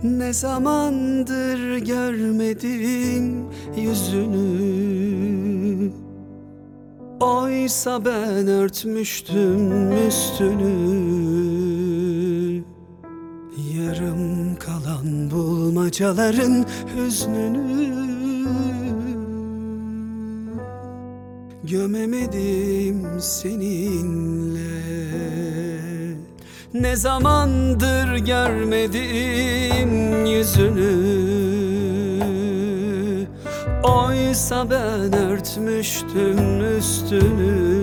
Ne zamandır görmedim yüzünü, oysa ben örtmüştüm üstünü. Yarım kalan bulmacaların hüznünü gömemedim seninle. Ne zamandır görmedim yüzünü, oysa ben örtmüştüm üstünü.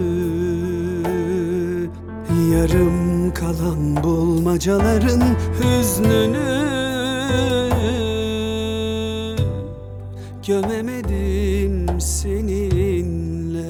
Yarım kalan bulmacaların hüznünü gömemedim seninle.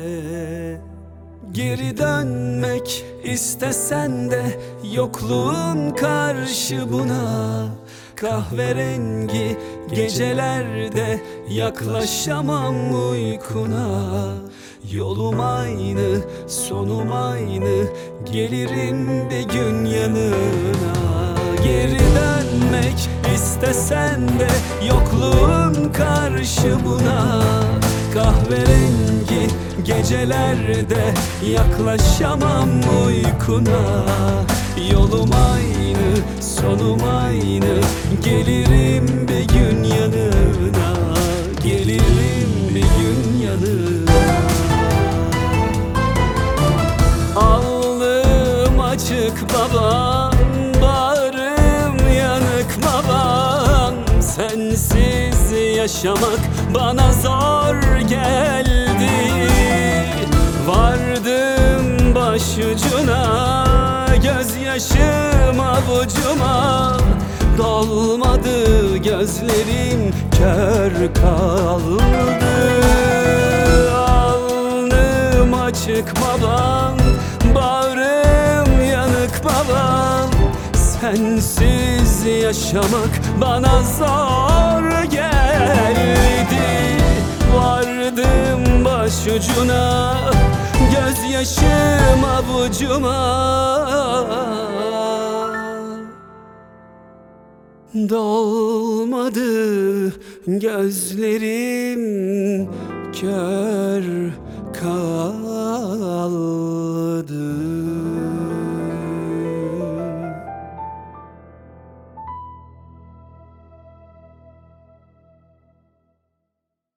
Geri dönmek istesen de yokluğun karşı buna. Kahverengi gecelerde yaklaşamam uykuna. Yolum aynı, sonum aynı, gelirim bir gün yanına. Geri dönmek istesen de yokluğun karşı buna. Kahverengi gecelerde yaklaşamam uykuna. Yolum aynı, sonum aynı, gelirim bir gün yanına. Gelirim bir gün yanına. Alnım açık baban, bağrım yanık baban. Sensiz yaşamak bana zor geldi. Vardım başucuna, gözyaşım avucuma. Dolmadı gözlerim, kör kaldı. Alnım açık babam, bağrım yanık babam. Sensiz yaşamak bana zor geldi. Vardım başucuna, gözyaşım avucuma. Dolmadı gözlerim, kör kaldı.